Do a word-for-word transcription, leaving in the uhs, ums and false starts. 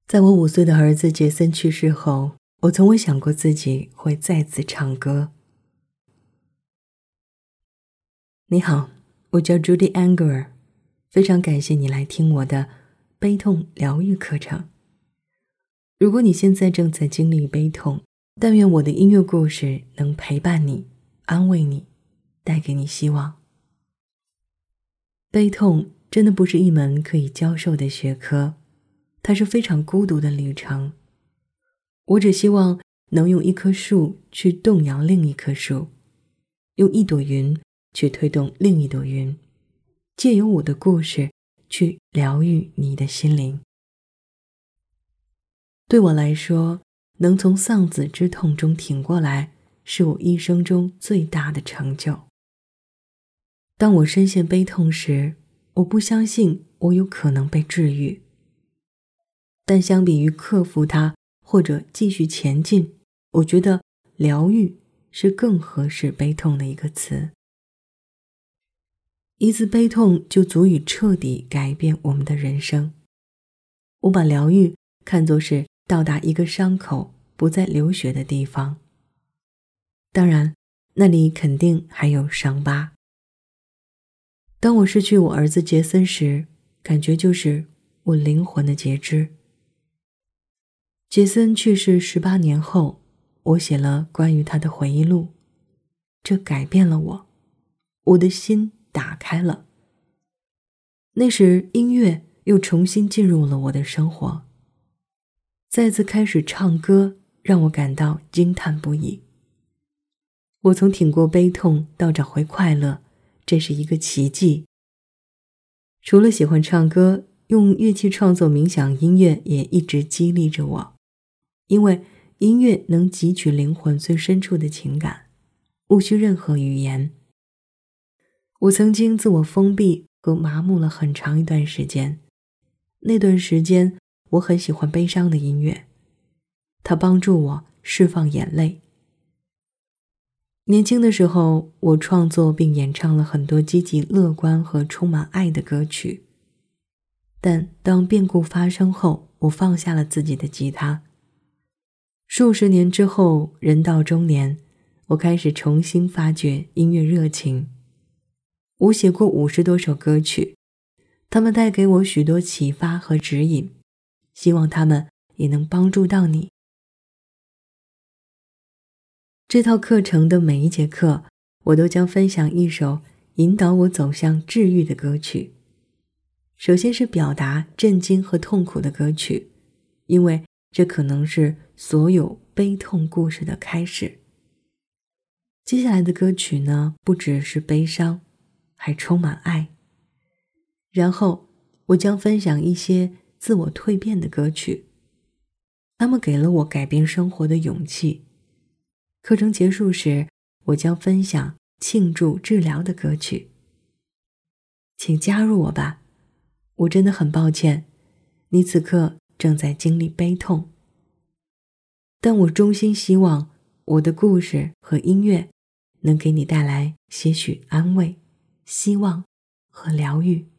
在我五岁的儿子杰森去世后，我从未想过自己会再次唱歌。你好，我叫 Judy Anger， 非常感谢你来听我的悲痛疗愈课程。如果你现在正在经历悲痛，但愿我的音乐故事能陪伴你，安慰你，带给你希望。悲痛真的不是一门可以教授的学科，它是非常孤独的旅程。我只希望能用一棵树去动摇另一棵树，用一朵云去推动另一朵云，借由我的故事去疗愈你的心灵。对我来说，能从丧子之痛中挺过来，是我一生中最大的成就。当我深陷悲痛时，我不相信我有可能被治愈。但相比于克服它或者继续前进，我觉得疗愈是更合适悲痛的一个词。一次悲痛就足以彻底改变我们的人生。我把疗愈看作是到达一个伤口不再流血的地方。当然，那里肯定还有伤疤。当我失去我儿子杰森时，感觉就是我灵魂的截肢。杰森去世十八年后，我写了关于他的回忆录，这改变了我，我的心打开了。那时音乐又重新进入了我的生活，再次开始唱歌，让我感到惊叹不已。我从挺过悲痛到找回快乐，这是一个奇迹。除了喜欢唱歌，用乐器创作冥想音乐也一直激励着我，因为音乐能汲取灵魂最深处的情感，无需任何语言。我曾经自我封闭和麻木了很长一段时间，那段时间我很喜欢悲伤的音乐，它帮助我释放眼泪。年轻的时候，我创作并演唱了很多积极乐观和充满爱的歌曲，但当变故发生后，我放下了自己的吉他。数十年之后，人到中年，我开始重新发掘音乐热情。我写过五十多首歌曲，它们带给我许多启发和指引，希望它们也能帮助到你。这套课程的每一节课，我都将分享一首引导我走向治愈的歌曲。首先是表达震惊和痛苦的歌曲，因为这可能是所有悲痛故事的开始。接下来的歌曲呢，不只是悲伤，还充满爱。然后我将分享一些自我蜕变的歌曲，它们给了我改变生活的勇气。课程结束时，我将分享庆祝治疗的歌曲。请加入我吧，我真的很抱歉，你此刻正在经历悲痛。但我衷心希望我的故事和音乐能给你带来些许安慰、希望和疗愈。